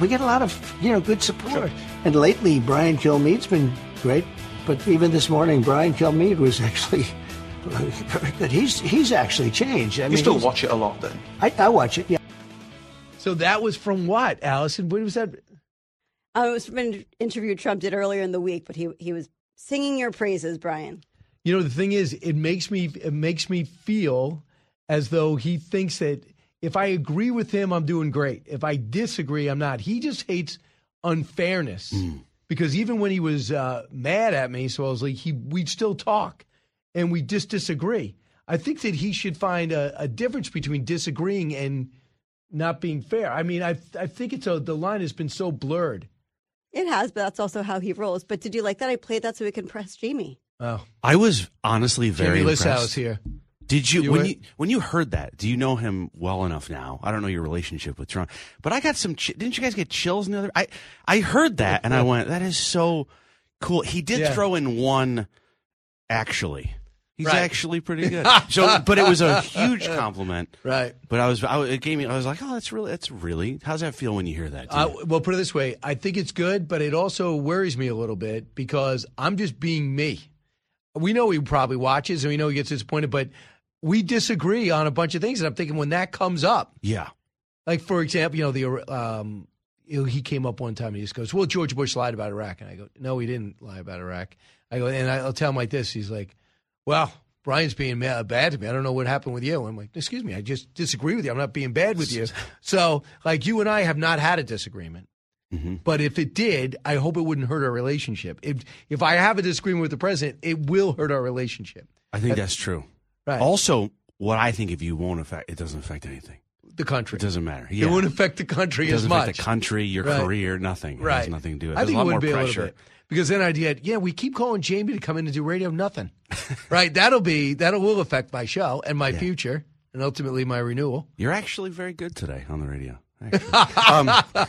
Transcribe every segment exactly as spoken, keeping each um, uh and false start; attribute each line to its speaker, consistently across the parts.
Speaker 1: we get a lot of, you know, good support. Sure. And lately, Brian Kilmeade's been great. But even this morning, Brian Kilmeade was actually very good. He's he's actually changed. I
Speaker 2: you
Speaker 1: mean,
Speaker 2: still watch it a lot, then?
Speaker 1: I, I watch it, yeah.
Speaker 3: So that was from what, Allison? What was that?
Speaker 4: Uh, it was from an interview Trump did earlier in the week, but he he was singing your praises, Brian.
Speaker 3: You know, the thing is, it makes me it makes me feel as though he thinks that if I agree with him, I'm doing great. If I disagree, I'm not. He just hates unfairness. Mm. Because even when he was uh, mad at me, supposedly, he we'd still talk, and we just disagree. I think that he should find a, a difference between disagreeing and not being fair. I mean, I I think it's a, the line has been so blurred.
Speaker 4: It has, but that's also how he rolls. But did you like that? I played that so we can press Jamie.
Speaker 3: Oh,
Speaker 5: I was honestly very
Speaker 3: Jamie
Speaker 5: impressed.
Speaker 3: Lissau's here.
Speaker 5: Did you,
Speaker 3: you
Speaker 5: when
Speaker 3: were?
Speaker 5: you when you heard that? Do you know him well enough now? I don't know your relationship with Trump, but I got some. Ch- didn't you guys get chills in the other? I I heard that and I went, that is so cool. He did
Speaker 3: Yeah.
Speaker 5: throw in one. Actually, he's
Speaker 3: Right.
Speaker 5: actually pretty good. So, but it was a huge compliment.
Speaker 3: Right.
Speaker 5: But I was, I, was- it gave me. I was like, oh, that's really, that's really. How's that feel when you hear that?
Speaker 3: Uh, well, put it this way. I think it's good, but it also worries me a little bit because I'm just being me. We know he probably watches and we know he gets disappointed, but we disagree on a bunch of things. And I'm thinking when that comes up,
Speaker 5: yeah.
Speaker 3: like, for example, you know, the um, you know, he came up one time and he just goes, well, George Bush lied about Iraq. And I go, no, he didn't lie about Iraq. I go, and I'll tell him like this. He's like, well, Brian's being bad to me. I don't know what happened with you. I'm like, excuse me, I just disagree with you. I'm not being bad with you. So, like, you and I have not had a disagreement. Mm-hmm. But if it did, I hope it wouldn't hurt our relationship. If if I have a disagreement with the president, it will hurt our relationship.
Speaker 5: I think that's, that's true.
Speaker 3: Right.
Speaker 5: Also, what I think of you won't affect, it doesn't affect anything.
Speaker 3: The country.
Speaker 5: It doesn't matter. Yeah.
Speaker 3: It won't affect the country
Speaker 5: it
Speaker 3: as much.
Speaker 5: It doesn't affect the country, your
Speaker 3: right.
Speaker 5: career, nothing. It
Speaker 3: right.
Speaker 5: has nothing to do with it.
Speaker 3: I
Speaker 5: There's
Speaker 3: think
Speaker 5: a lot
Speaker 3: it would
Speaker 5: more
Speaker 3: be
Speaker 5: pressure.
Speaker 3: a little bit. Because then I'd get, yeah, we keep calling Jamie to come in and do radio, nothing. Right? That'll be, that'll will affect my show and my yeah. future and ultimately my renewal.
Speaker 5: You're actually very good today on the radio.
Speaker 3: um,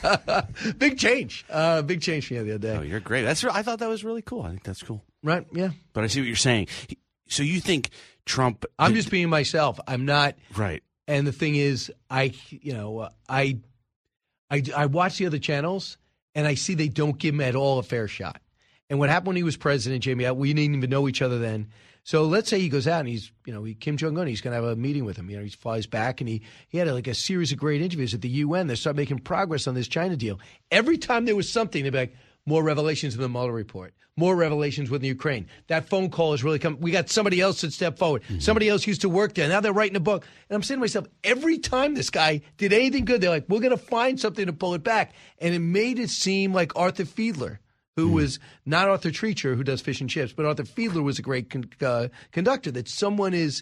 Speaker 3: big change. Uh, big change for you the other day.
Speaker 5: Oh, you're great. That's. I thought that was really cool. I think that's cool.
Speaker 3: Right, yeah.
Speaker 5: But I see what you're saying. So you think Trump...
Speaker 3: I'm just being myself. I'm not...
Speaker 5: Right.
Speaker 3: And the thing is, I, you know, I, I, I watch the other channels, and I see they don't give him at all a fair shot. And what happened when he was president, Jamie, we didn't even know each other then. So let's say he goes out and he's, you know, he, Kim Jong-un, he's going to have a meeting with him. You know, he flies back and he, he had a, like a series of great interviews at the U N. They start making progress on this China deal. Every time there was something, they'd be like, more revelations in the Mueller report, more revelations with Ukraine. That phone call has really come. We got somebody else that stepped forward. Mm-hmm. Somebody else used to work there. Now they're writing a book. And I'm saying to myself, every time this guy did anything good, they're like, we're going to find something to pull it back. And it made it seem like Arthur Fiedler, who mm. was not Arthur Treacher, who does fish and chips, but Arthur Fiedler was a great con- uh, conductor, that someone is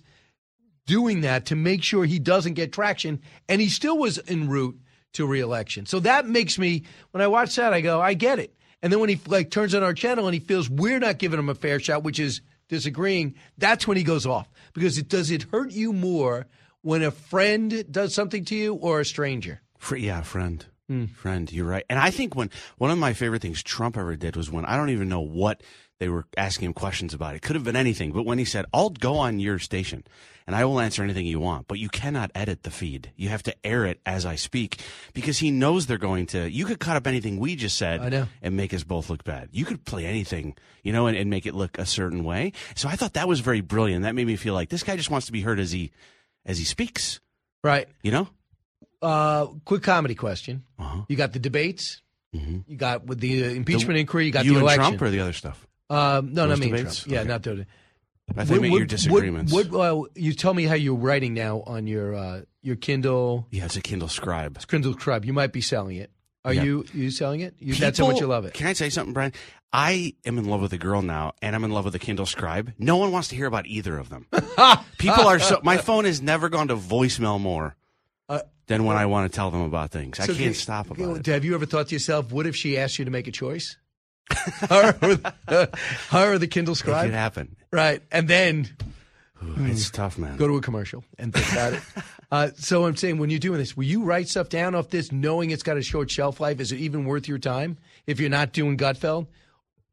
Speaker 3: doing that to make sure he doesn't get traction, and he still was en route to re-election. So that makes me, when I watch that, I go, I get it. And then when he like turns on our channel and he feels we're not giving him a fair shot, which is disagreeing, that's when he goes off. Because it does it hurt you more when a friend does something to you or a stranger?
Speaker 5: For, yeah, friend. Friend, you're right. And I think when one of my favorite things Trump ever did was when I don't even know what they were asking him questions about. It could have been anything. But when he said, I'll go on your station and I will answer anything you want, but you cannot edit the feed. You have to air it as I speak, because he knows they're going to. You could cut up anything we just said
Speaker 3: I know.
Speaker 5: and make us both look bad. You could play anything, you know, and, and make it look a certain way. So I thought that was very brilliant. That made me feel like this guy just wants to be heard as he as he speaks.
Speaker 3: Right.
Speaker 5: You know?
Speaker 3: Uh, quick comedy question.
Speaker 5: Uh-huh.
Speaker 3: You got the debates.
Speaker 5: Mm-hmm.
Speaker 3: You got with the uh, impeachment
Speaker 5: the,
Speaker 3: inquiry. You got
Speaker 5: you
Speaker 3: the
Speaker 5: and
Speaker 3: election.
Speaker 5: Trump or the other stuff?
Speaker 3: Um, no,
Speaker 5: Those
Speaker 3: not me and
Speaker 5: debates?
Speaker 3: Trump. Yeah,
Speaker 5: Okay.
Speaker 3: not the.
Speaker 5: I think what, your disagreements.
Speaker 3: What, what, uh, you tell me how you're writing now on your uh, your Kindle.
Speaker 5: Yeah, it's a Kindle Scribe.
Speaker 3: It's Kindle Scribe. You might be selling it. Are
Speaker 5: Yeah.
Speaker 3: you you selling it? You,
Speaker 5: People,
Speaker 3: that's how much you love it.
Speaker 5: Can I say something, Brian? I am in love with a girl now, and I'm in love with a Kindle Scribe. No one wants to hear about either of them. People are so. My phone has never gone to voicemail more
Speaker 3: Uh,
Speaker 5: than when I want to tell them about things. I
Speaker 3: so
Speaker 5: can't
Speaker 3: can-
Speaker 5: stop
Speaker 3: can-
Speaker 5: about it.
Speaker 3: Have you ever thought to yourself, what if she asked you to make a choice? her, or the, her or the Kindle
Speaker 5: It
Speaker 3: Scribe?
Speaker 5: could happen.
Speaker 3: Right. And then
Speaker 5: Ooh, it's tough, man.
Speaker 3: go to a commercial and think about it. Uh, so I'm saying, when you're doing this, will you write stuff down off this knowing it's got a short shelf life? Is it even worth your time if you're not doing Gutfeld?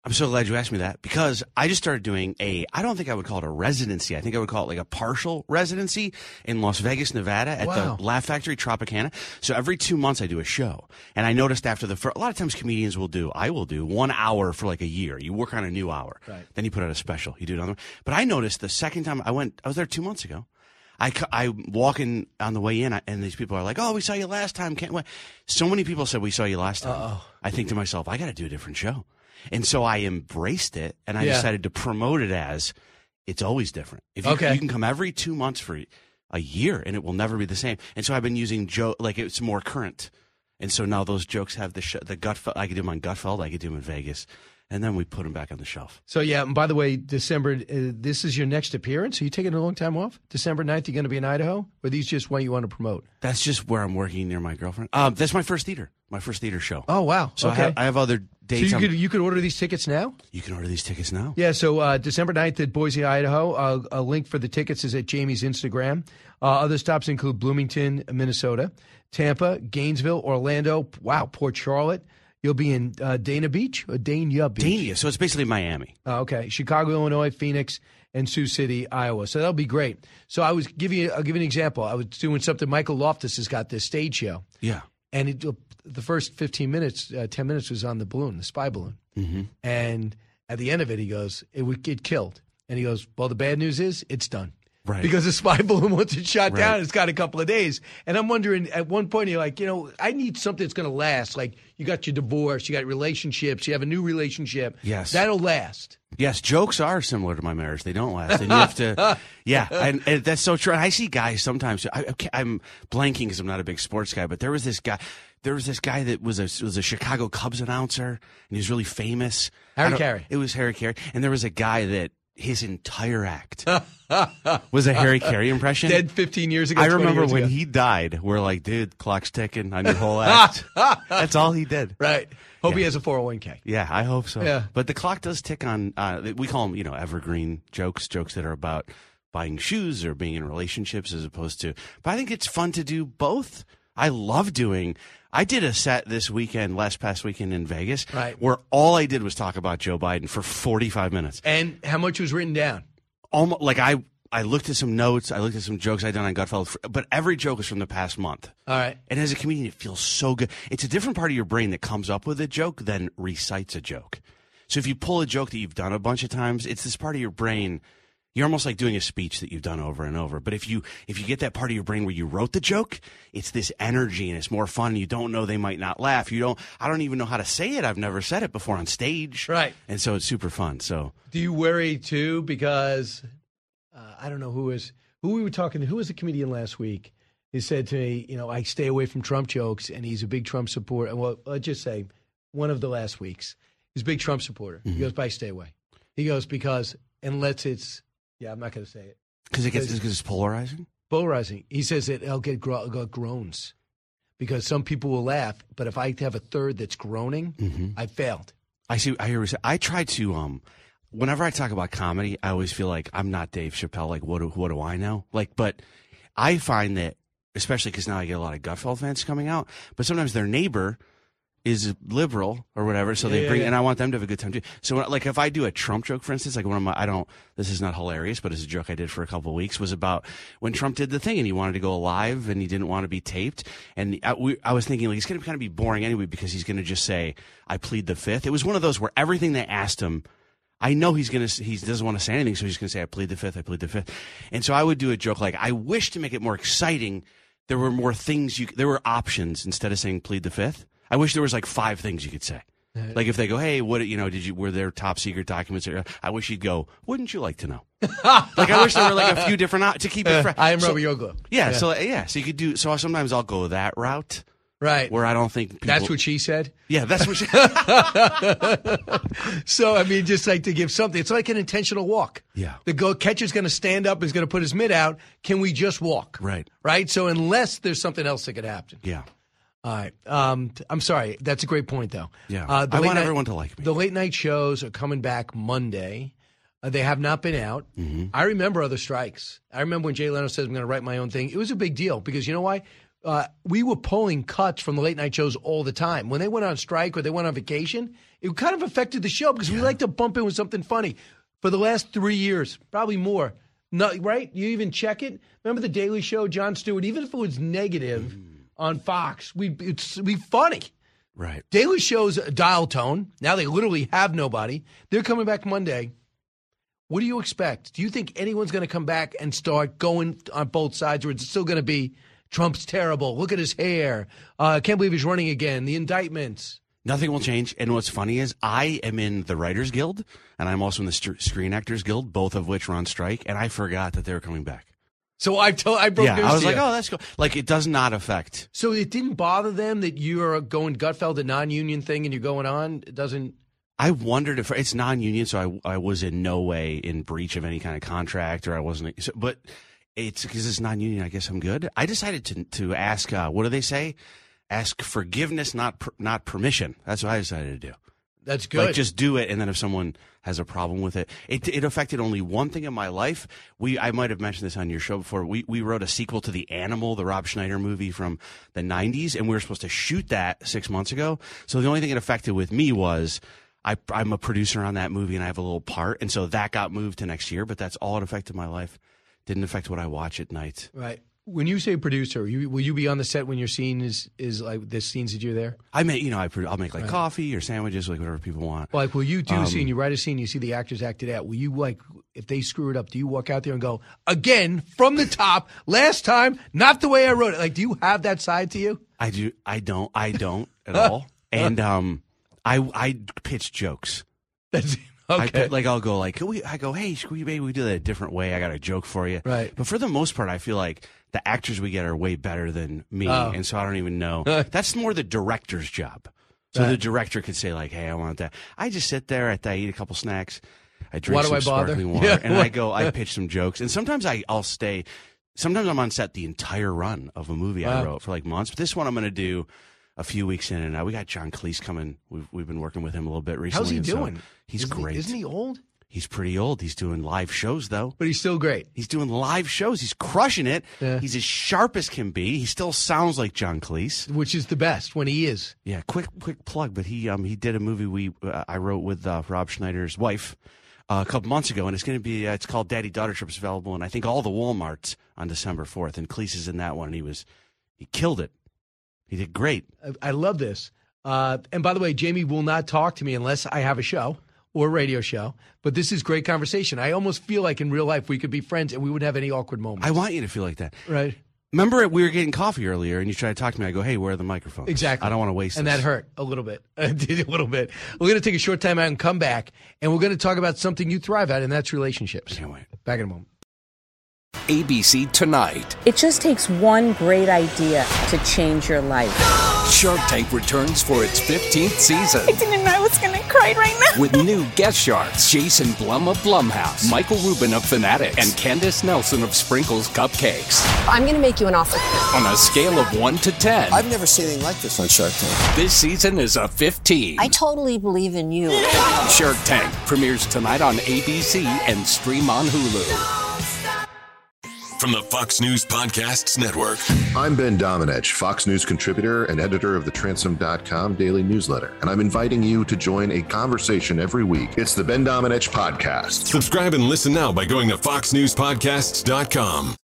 Speaker 5: I'm so glad you asked me that because I just started doing a, I don't think I would call it a residency. I think I would call it like a partial residency in Las Vegas, Nevada at
Speaker 3: Wow.
Speaker 5: the Laugh Factory Tropicana. So every two months I do a show. And I noticed after the first, a lot of times comedians will do, I will do one hour for like a year. You work on a new hour.
Speaker 3: Right.
Speaker 5: Then you put out a special. You do another one. But I noticed the second time I went, I was there two months ago. I, cu- I walking on the way in, I- and these people are like, "Oh, we saw you last time. Can't wait." So many people said we saw you last time.
Speaker 3: Uh-oh.
Speaker 5: I think to myself, I got to do a different show, and so I embraced it, and I
Speaker 3: Yeah.
Speaker 5: decided to promote it as it's always different. If you,
Speaker 3: Okay.
Speaker 5: you can come every two months for a year, and it will never be the same. And so I've been using joke like it's more current, and so now those jokes have the sh- the Gutfeld. I could do them on Gutfeld. I could do them in Vegas. And then we put them back on the shelf.
Speaker 3: So, yeah, and by the way, December, uh, this is your next appearance? Are you taking a long time off? December ninth, you're going to be in Idaho? Or are these just what you want to promote?
Speaker 5: That's just where I'm working near my girlfriend. Um, that's my first theater, my first theater show.
Speaker 3: Oh, wow.
Speaker 5: So
Speaker 3: okay.
Speaker 5: I, have, I have other
Speaker 3: so
Speaker 5: dates.
Speaker 3: you
Speaker 5: I'm-
Speaker 3: could, you could order these tickets now?
Speaker 5: you can order these tickets now.
Speaker 3: Yeah, so uh, December ninth at Boise, Idaho. Uh, a link for the tickets is at Jamie's Instagram. Uh, other stops include Bloomington, Minnesota, Tampa, Gainesville, Orlando, wow, Port Charlotte. You'll be in uh, Dana Beach or Dania Beach?
Speaker 5: Dania. So it's basically Miami.
Speaker 3: Oh, okay. Chicago, Illinois, Phoenix, and Sioux City, Iowa. So that'll be great. So I was giving you, I'll give you an example. I was doing something. Michael Loftus has got this stage show,
Speaker 5: Yeah.
Speaker 3: and it, the first fifteen minutes, uh, ten minutes was on the balloon, the spy balloon.
Speaker 5: Mm-hmm.
Speaker 3: And at the end of it, he goes, "It would get killed." And he goes, "Well, the bad news is it's done."
Speaker 5: Right.
Speaker 3: Because the spy balloon, once it's shot
Speaker 5: Right.
Speaker 3: down, it's got a couple of days. And I'm wondering, at one point, you're like, you know, I need something that's going to last. Like, you got your divorce, you got relationships, you have a new relationship.
Speaker 5: Yes.
Speaker 3: That'll last.
Speaker 5: Yes, jokes are similar to my marriage. They don't last. And you have to, yeah, and, and that's so true. And I see guys sometimes, I, I'm blanking because I'm not a big sports guy, but there was this guy, there was this guy that was a, was a Chicago Cubs announcer, and he was really famous.
Speaker 3: Harry
Speaker 5: I don't-
Speaker 3: Carey.
Speaker 5: It was Harry Carey. And there was a guy that his entire act was a Harry Carey impression.
Speaker 3: Dead fifteen years ago.
Speaker 5: I
Speaker 3: twenty
Speaker 5: remember
Speaker 3: years
Speaker 5: when
Speaker 3: ago.
Speaker 5: he died, we're like, dude, clock's ticking on your whole act. That's all he did.
Speaker 3: Right. Hope
Speaker 5: Yeah.
Speaker 3: he has a four oh one k.
Speaker 5: Yeah, I hope so.
Speaker 3: Yeah.
Speaker 5: But the clock does tick on, uh, we call them, you know, evergreen jokes, jokes that are about buying shoes or being in relationships as opposed to, but I think it's fun to do both. I love doing, I did a set this weekend, last past weekend in Vegas,
Speaker 3: Right.
Speaker 5: where all I did was talk about Joe Biden for forty-five minutes.
Speaker 3: And how much was written down?
Speaker 5: Almost, like I, I looked at some notes, I looked at some jokes I'd done on Gutfeld, but every joke was from the past month.
Speaker 3: All right.
Speaker 5: And as a comedian, it feels so good. It's a different part of your brain that comes up with a joke than recites a joke. So if you pull a joke that you've done a bunch of times, it's this part of your brain. You're almost like doing a speech that you've done over and over. But if you if you get that part of your brain where you wrote the joke, it's this energy and it's more fun. You don't know they might not laugh. You don't. I don't even know how to say it. I've never said it before on stage.
Speaker 3: Right.
Speaker 5: And so it's super fun. So
Speaker 3: Do you worry too? Because uh, I don't know who is who we were talking to. Who was the comedian last week? He said to me, you know, I stay away from Trump jokes, and he's a big Trump supporter. Well, let's just say one of the last weeks, he's a big Trump supporter.
Speaker 5: Mm-hmm.
Speaker 3: He goes, but I stay away. He goes because unless it's yeah, I'm not going to say it.
Speaker 5: because it gets because it's polarizing.
Speaker 3: Polarizing. He says that I'll get, gro- get groans because some people will laugh, but if I have a third that's groaning,
Speaker 5: Mm-hmm.
Speaker 3: I failed.
Speaker 5: I see. I hear. what you say. I try to. Um, whenever I talk about comedy, I always feel like I'm not Dave Chappelle. Like, what do what do I know? Like, but I find that, especially because now I get a lot of Gutfeld fans coming out, but sometimes their neighbor is liberal or whatever, so
Speaker 3: Yeah,
Speaker 5: they
Speaker 3: yeah,
Speaker 5: bring,
Speaker 3: yeah.
Speaker 5: and I want them to have a good time too. So, when, like, if I do a Trump joke, for instance, like one of my, I don't, this is not hilarious, but it's a joke I did for a couple of weeks, was about when Trump did the thing and he wanted to go live and he didn't want to be taped, and I, we, I was thinking like he's going to kind of be boring anyway because he's going to just say, "I plead the fifth." It was one of those where everything they asked him, I know he's gonna. He doesn't want to say anything, so he's gonna say, "I plead the fifth. I plead the fifth." And so I would do a joke like, "I wish to make it more exciting. There were more things you. There were options instead of saying plead the fifth. I wish there was like five things you could say. Like if they go, "Hey, what you know? Did you were there top secret documents?" I wish you'd go, "Wouldn't you like to know?" Like I wish there were like a few different op- to keep it fresh.
Speaker 3: I am
Speaker 5: so,
Speaker 3: Robert Yogo.
Speaker 5: Yeah, So yeah. So you could do. So sometimes I'll go that route
Speaker 3: Right.
Speaker 5: where I don't think people,
Speaker 3: That's what she said.
Speaker 5: Yeah, that's what. She,
Speaker 3: So, I mean, just like to give something. It's like an intentional walk.
Speaker 5: Yeah.
Speaker 3: The go catcher's going to stand up, is going to put his mitt out. Can we just walk?
Speaker 5: Right.
Speaker 3: Right? So, unless there's something else that could happen.
Speaker 5: yeah.
Speaker 3: All right. Um, t- I'm sorry. That's a great point, though.
Speaker 5: Yeah.
Speaker 3: Uh, the
Speaker 5: I
Speaker 3: late
Speaker 5: want
Speaker 3: night-
Speaker 5: everyone to like me.
Speaker 3: The late night shows are coming back Monday. Uh, they have not been out.
Speaker 5: Mm-hmm.
Speaker 3: I remember other strikes. I remember when Jay Leno says, I'm going to write my own thing. It was a big deal because you know why? uh, we were pulling cuts from the late night shows all the time. When they went on strike or they went on vacation, it kind of affected the show because yeah. we like to bump in with something funny. For the last three years, probably more. No, right? You even check it. Remember the Daily Show, Jon Stewart? Even if it was negative mm. on Fox, we it's we funny.
Speaker 5: Right.
Speaker 3: Daily Show's dial tone. Now they literally have nobody. They're coming back Monday. What do you expect? Do you think anyone's going to come back and start going on both sides, or it's still going to be Trump's terrible? Look at his hair. I uh, can't believe he's running again. The indictments.
Speaker 5: Nothing will change. And what's funny is I am in the Writers Guild, and I'm also in the St- Screen Actors Guild, both of which are on strike, and I forgot that they were coming back.
Speaker 3: So I told I broke
Speaker 5: yeah,
Speaker 3: news
Speaker 5: I was
Speaker 3: to
Speaker 5: like,
Speaker 3: you.
Speaker 5: oh, that's cool. Like, it does not affect.
Speaker 3: So it didn't bother them that you're going Gutfeld, a non-union thing, and you're going on? It doesn't...
Speaker 5: I wondered if it's non-union, so I, I was in no way in breach of any kind of contract, or I wasn't. So, but it's because it's non-union. I guess I'm good. I decided to to ask. Uh, what do they say? Ask forgiveness, not per, not permission. That's what I decided to do.
Speaker 3: That's good.
Speaker 5: Like, just do it, and then if someone has a problem with it, it it affected only one thing in my life. We I might have mentioned this on your show before. We we wrote a sequel to The Animal, the Rob Schneider movie from the nineties, and we were supposed to shoot that six months ago. So the only thing it affected with me was. I, I'm a producer on that movie, and I have a little part, and so that got moved to next year, but that's all it affected my life. Didn't affect what I watch at night.
Speaker 3: Right. When you say producer, you, will you be on the set when your scene is, is like the scenes that you're there?
Speaker 5: I make, you know, I, I'll make like
Speaker 3: right.
Speaker 5: coffee or sandwiches, like whatever people want.
Speaker 3: Like, will you do
Speaker 5: um,
Speaker 3: a scene, you write a scene, you see the actors act it out. Will you, like, if they screw it up, do you walk out there and go, again, from the top, last time, not the way I wrote it? Like, do you have that side to you?
Speaker 5: I do. I don't. I don't at all. And, um... I I pitch jokes.
Speaker 3: That's okay.
Speaker 5: I, like I'll go like, can we, I go, hey, should we maybe we do that a different way? I got a joke for you.
Speaker 3: Right.
Speaker 5: But for the most part, I feel like the actors we get are way better than me,
Speaker 3: oh.
Speaker 5: and so I don't even know. That's more the director's job. So
Speaker 3: right.
Speaker 5: the director could say like, hey, I want that. I just sit there at I eat a couple snacks, I drink
Speaker 3: Why
Speaker 5: some
Speaker 3: do I bother?
Speaker 5: sparkling water,
Speaker 3: Yeah.
Speaker 5: and I go, I pitch some jokes, and sometimes I I'll stay. Sometimes I'm on set the entire run of a movie
Speaker 3: wow.
Speaker 5: I wrote for like months. But this one I'm going to do. A few weeks in, and uh, we got John Cleese coming. We've we've been working with him a little bit recently.
Speaker 3: How's he
Speaker 5: and so
Speaker 3: doing?
Speaker 5: he's
Speaker 3: isn't
Speaker 5: great.
Speaker 3: He, isn't he old?
Speaker 5: He's pretty old. He's doing live shows though.
Speaker 3: But he's still great.
Speaker 5: He's doing live shows. He's crushing it.
Speaker 3: Yeah.
Speaker 5: He's as sharp as can be. He still sounds like John Cleese,
Speaker 3: which is the best when he is.
Speaker 5: Yeah. Quick quick plug. But he um he did a movie we uh, I wrote with uh, Rob Schneider's wife uh, a couple months ago, and it's going to be uh, it's called Daddy Daughter Trip. It's available, and I think all the Walmarts on December fourth. And Cleese is in that one. And he was he killed it. He did great.
Speaker 3: I, I love this. Uh, and by the way, Jamie will not talk to me unless I have a show or a radio show. But this is great conversation. I almost feel like in real life we could be friends and we wouldn't have any awkward moments.
Speaker 5: I want you to feel like that.
Speaker 3: Right.
Speaker 5: Remember we were getting coffee earlier and you tried to talk to me. I go, hey, where are the microphones?
Speaker 3: Exactly.
Speaker 5: I don't want to waste
Speaker 3: and
Speaker 5: this.
Speaker 3: And that hurt a little bit. It did a little bit. We're going to take a short time out and come back. And we're going to talk about something you thrive at, and that's relationships.
Speaker 5: Can't wait.
Speaker 3: Back in a moment.
Speaker 2: A B C Tonight.
Speaker 6: It just takes one great idea to change your life.
Speaker 2: Shark Tank returns for its fifteenth season.
Speaker 7: I didn't know I was going to cry right now.
Speaker 2: With new guest sharks, Jason Blum of Blumhouse, Michael Rubin of Fanatics, and Candace Nelson of Sprinkles Cupcakes.
Speaker 8: I'm going to make you an offer.
Speaker 2: On a scale of one to ten.
Speaker 9: I've never seen anything like this on Shark Tank.
Speaker 2: This season is a fifteen.
Speaker 8: I totally believe in you.
Speaker 2: Shark Tank premieres tonight on A B C and stream on Hulu.
Speaker 10: From the Fox News Podcasts Network.
Speaker 11: I'm Ben Domenech, Fox News contributor and editor of the Transom dot com daily newsletter, and I'm inviting you to join a conversation every week. It's the Ben Domenech Podcast.
Speaker 10: Subscribe and listen now by going to fox news podcasts dot com.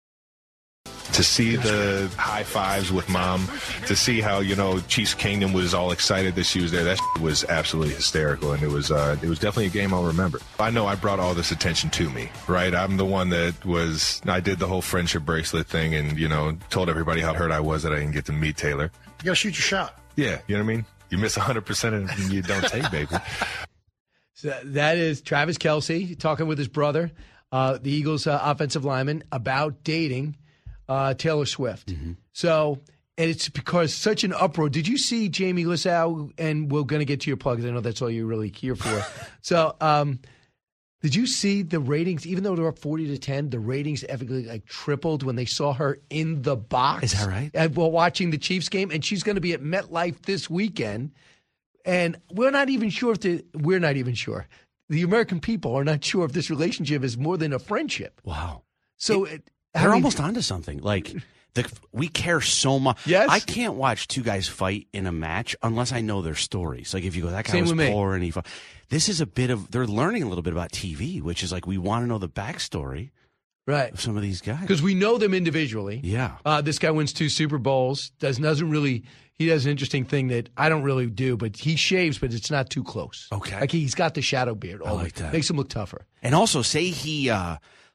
Speaker 12: To see the high fives with mom, to see how, you know, Chiefs Kingdom was all excited that she was there, that was absolutely hysterical, and it was uh, it was definitely a game I'll remember. I know I brought all this attention to me, right? I'm the one that was, I did the whole friendship bracelet thing and, you know, told everybody how hurt I was that I didn't get to meet Taylor.
Speaker 13: You gotta shoot your shot.
Speaker 12: Yeah, you know what I mean? You miss one hundred percent and you don't take, baby.
Speaker 3: So that is Travis Kelce talking with his brother, uh, the Eagles uh, offensive lineman, about dating Uh, Taylor Swift. Mm-hmm. So, and it's because such an uproar. Did you see Jamie Lissow? And we're going to get to your plugs. I know that's all you're really here for. so, um, did you see the ratings? Even though they're up forty to ten, the ratings epically like tripled when they saw her in the box.
Speaker 5: Is that right?
Speaker 3: And while watching the Chiefs game, and she's going to be at MetLife this weekend. And we're not even sure if the we're not even sure. The American people are not sure if this relationship is more than a friendship.
Speaker 5: Wow.
Speaker 3: So
Speaker 5: it,
Speaker 3: it,
Speaker 5: they're I mean, almost onto something. Like The, we care so much.
Speaker 3: Yes.
Speaker 5: I can't watch two guys fight in a match unless I know their stories. Like if you go, that guy
Speaker 3: Same
Speaker 5: was
Speaker 3: with me.
Speaker 5: poor and he fought. This is a bit of, they're learning a little bit about T V, which is like we want to know the backstory
Speaker 3: right.
Speaker 5: of some of these guys.
Speaker 3: Because we know them individually.
Speaker 5: Yeah.
Speaker 3: Uh, this guy wins two Super Bowls. Does, doesn't really, he does an interesting thing that I don't really do, but he shaves, but it's not too close.
Speaker 5: Okay.
Speaker 3: Like he's got the shadow beard.
Speaker 5: I like that.
Speaker 3: Makes him look tougher.
Speaker 5: And also, say he uh,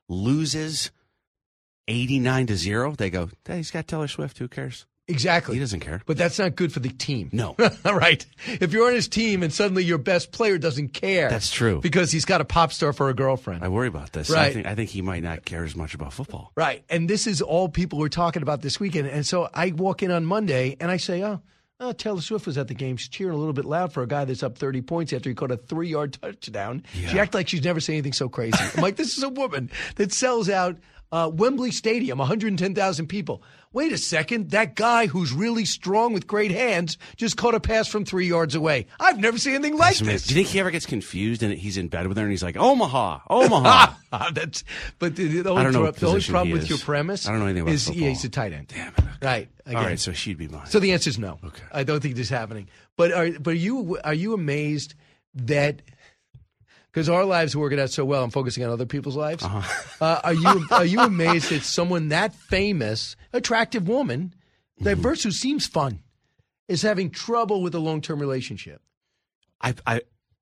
Speaker 5: loses eighty-nine to zero, they go, hey, he's got Taylor Swift. Who cares?
Speaker 3: Exactly.
Speaker 5: He doesn't care.
Speaker 3: But that's not good for the team.
Speaker 5: No.
Speaker 3: Right. If you're on his team and suddenly your best player doesn't care.
Speaker 5: That's true.
Speaker 3: Because he's got a pop star for a girlfriend.
Speaker 5: I worry about this.
Speaker 3: Right.
Speaker 5: I think, I think he might not care as much about football.
Speaker 3: Right. And this is all people were talking about this weekend. And so I walk in on Monday and I say, oh, oh, Taylor Swift was at the game. She's cheering a little bit loud for a guy that's up thirty points after he caught a three-yard touchdown.
Speaker 5: Yeah.
Speaker 3: She acted like she's never seen anything so crazy. I'm like, this is a woman that sells out uh, Wembley Stadium, one hundred ten thousand people. Wait a second. That guy who's really strong with great hands just caught a pass from three yards away. I've never seen anything like
Speaker 5: That's
Speaker 3: this.
Speaker 5: Do you think he ever gets confused and he's in bed with her and he's like, Omaha, Omaha?
Speaker 3: That's, but the, the
Speaker 5: I don't know
Speaker 3: only,
Speaker 5: what
Speaker 3: the only
Speaker 5: position
Speaker 3: problem
Speaker 5: he
Speaker 3: with
Speaker 5: is.
Speaker 3: your premise
Speaker 5: I don't know anything about
Speaker 3: is
Speaker 5: football.
Speaker 3: yeah, he's a tight end.
Speaker 5: Damn it. Okay.
Speaker 3: Right. Again.
Speaker 5: All right, so she'd be mine.
Speaker 3: So the answer is no.
Speaker 5: Okay.
Speaker 3: I don't think this is happening. But are but are you are you amazed that because our lives are working out so well, I'm focusing on other people's lives.
Speaker 5: Uh-huh.
Speaker 3: Uh, are you are you amazed that someone that famous, attractive woman, diverse, who seems fun, is having trouble with a long term relationship?
Speaker 5: I, I,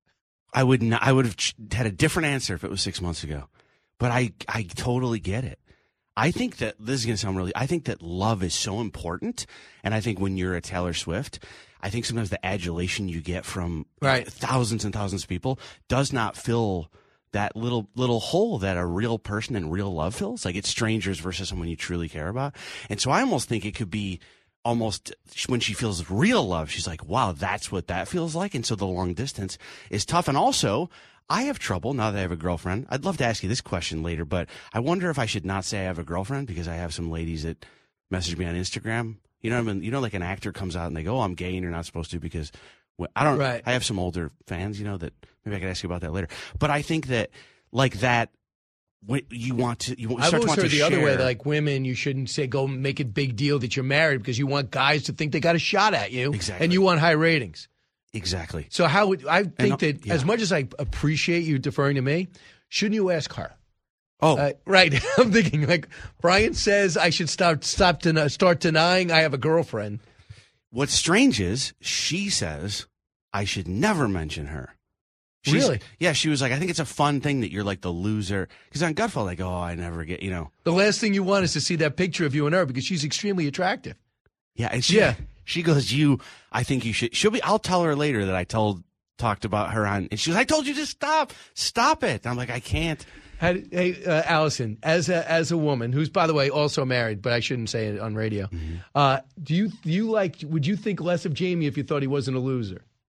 Speaker 5: I would not, I would have ch- had a different answer if it was six months ago, but I, I totally get it. I think that this is going to sound really, I think that love is so important. And I think when you're a Taylor Swift, I think sometimes the adulation you get from
Speaker 3: right.
Speaker 5: thousands and thousands of people does not fill that little, little hole that a real person and real love fills. Like it's strangers versus someone you truly care about. And so I almost think it could be almost when she feels real love, she's like, wow, that's what that feels like. And so the long distance is tough. And also, I have trouble now that I have a girlfriend. I'd love to ask you this question later, but I wonder if I should not say I have a girlfriend because I have some ladies that message me on Instagram. You know what I mean? You know, like an actor comes out and they go, oh, I'm gay and you're not supposed to because well, I don't,
Speaker 3: right.
Speaker 5: I have some older fans, you know, that maybe I could ask you about that later. But I think that like that, when you want to, you
Speaker 3: I've
Speaker 5: start
Speaker 3: always
Speaker 5: to want
Speaker 3: heard
Speaker 5: to
Speaker 3: the
Speaker 5: share.
Speaker 3: other way, like women, you shouldn't say go make a big deal that you're married because you want guys to think they got a shot at you,
Speaker 5: exactly.
Speaker 3: and you want high ratings.
Speaker 5: Exactly.
Speaker 3: So how would I think
Speaker 5: and,
Speaker 3: that?
Speaker 5: Yeah.
Speaker 3: As much as I appreciate you deferring to me, shouldn't you ask her?
Speaker 5: Oh,
Speaker 3: uh, right. I'm thinking like Brian says I should start stop den- start denying I have a girlfriend.
Speaker 5: What's strange is she says I should never mention her. She's,
Speaker 3: really?
Speaker 5: Yeah, she was like, I think it's a fun thing that you're like the loser. Because on Gutfeld, like, oh, I never get, you know.
Speaker 3: The last thing you want is to see that picture of you and her because she's extremely attractive.
Speaker 5: Yeah, and she, yeah. she goes, you, I think you should, she'll be, I'll tell her later that I told, talked about her on, and she was, I told you to stop, stop it. And I'm like, I can't.
Speaker 3: Had, hey, uh, Allison, as a, as a woman who's, by the way, also married, but I shouldn't say it on radio, mm-hmm. uh, do you, do you like, would you think less of Jamie if you thought he wasn't a loser?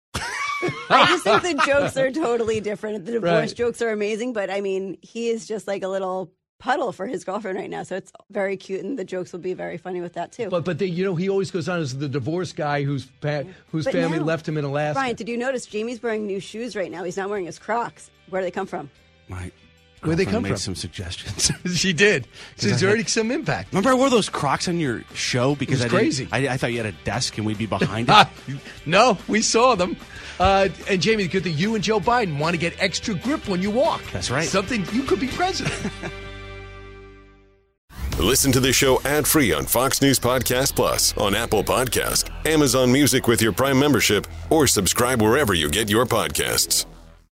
Speaker 4: I just think the jokes are totally different. The divorce
Speaker 3: Right.
Speaker 4: jokes are amazing, but I mean, he is just like a little puddle for his girlfriend right now. So it's very cute, and the jokes will be very funny with that too.
Speaker 3: But but they, you know, he always goes on as the divorced guy whose pa- whose
Speaker 4: But
Speaker 3: family
Speaker 4: now,
Speaker 3: left him in Alaska.
Speaker 4: Brian, did you notice Jamie's wearing new shoes right now? He's not wearing his Crocs. Where do they come from?
Speaker 5: My
Speaker 3: Where'd they come
Speaker 5: made
Speaker 3: from?
Speaker 5: some suggestions.
Speaker 3: She did. So there's
Speaker 5: I
Speaker 3: already
Speaker 5: had-
Speaker 3: some impact.
Speaker 5: Remember I wore those Crocs on your show because
Speaker 3: It was
Speaker 5: I didn't-
Speaker 3: crazy.
Speaker 5: I, I thought you had a desk and we'd be behind
Speaker 3: Ah,
Speaker 5: it.
Speaker 3: no, we saw them. Uh, and Jamie, good that you and Joe Biden want to get extra grip when you walk.
Speaker 5: That's right.
Speaker 3: Something you could be president.
Speaker 10: Listen to the show ad-free on Fox News Podcast Plus, on Apple Podcast, Amazon Music with your Prime membership, or subscribe wherever you get your podcasts.